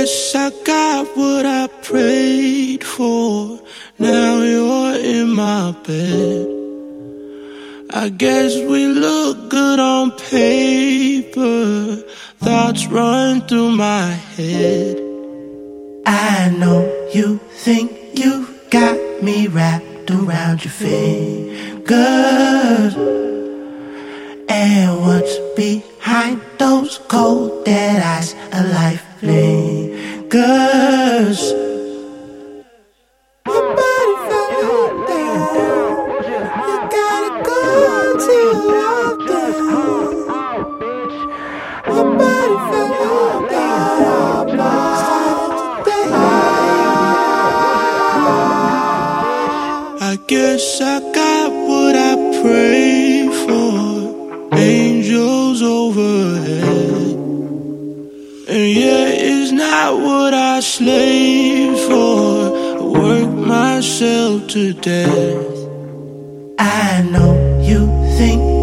guess I got what I prayed for. Now you're in my bed. I guess we look good on paper. Thoughts run through my head. I know you think you got me wrapped around your fingers. And what's behind those cold dead eyes? A life lingers. My body felt down. You gotta go to walk down. My body felt down. I guess I got what I prayed for. Angels overhead. And yeah, it's not what I slaved for. I work myself to death. I know you think